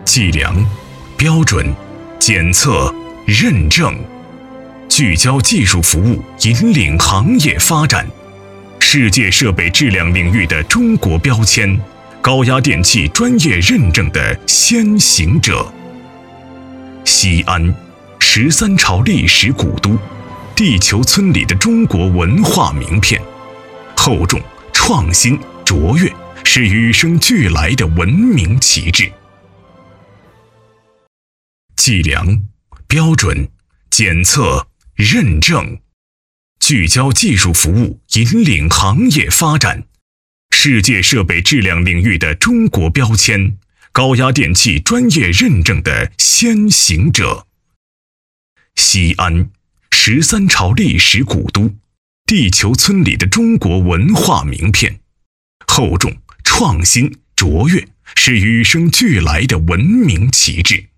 计量、标准、检测、认证，聚焦技术服务，引领行业发展。世界设备质量领域的中国标签，高压电器专业认证的先行者。西安，13朝历史古都，地球村里的中国文化名片，厚重、创新、卓越，是与生俱来的文明旗帜。计量、标准、检测、认证，聚焦技术服务，引领行业发展。世界设备质量领域的中国标签，高压电器专业认证的先行者。西安，13朝历史古都，地球村里的中国文化名片，厚重、创新、卓越，是与生俱来的文明旗帜。